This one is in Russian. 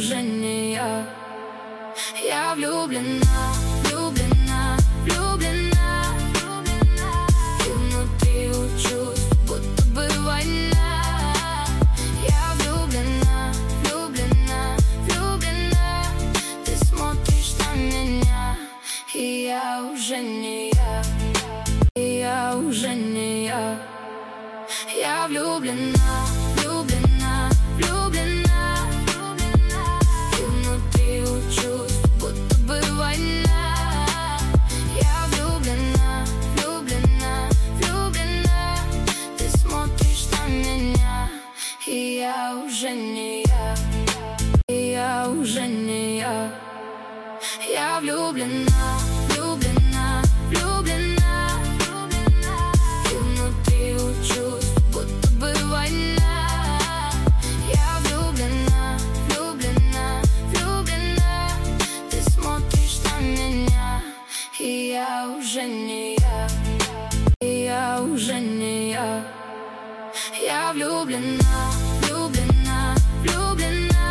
уже не я. Я влюблена, влюблена, влюблена, и внутри учусь, будто бы война. Я влюблена, влюблена, влюблена, ты смотришь на меня, и я уже не я. И я уже не я. Я влюблена, влюблена, влюблена, и внутри учусь, будто бы война. Я влюблена, влюблена, влюблена, ты смотришь на меня, и я уже не я. И я уже не я. Я влюблена, влюблена, влюблена, и внутри учусь, будто бы война. Я влюблена, влюблена, влюблена, ты смотришь на меня, и я уже не я. И я уже не я. Я влюблена.